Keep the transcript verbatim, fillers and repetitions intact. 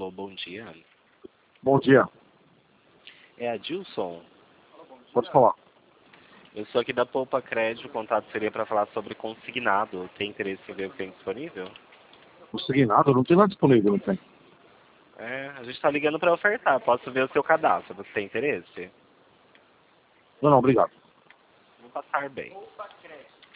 Alô, bom dia. Bom dia. É a Dilson? Pode falar. Eu sou aqui da Poupa Crédito, o contato seria para falar sobre consignado. Tem interesse em ver o que tem disponível? Consignado? Não tem nada disponível, não tem. É, a gente está ligando para ofertar. Posso ver o seu cadastro. Você tem interesse? Não, não, obrigado. Vou passar bem.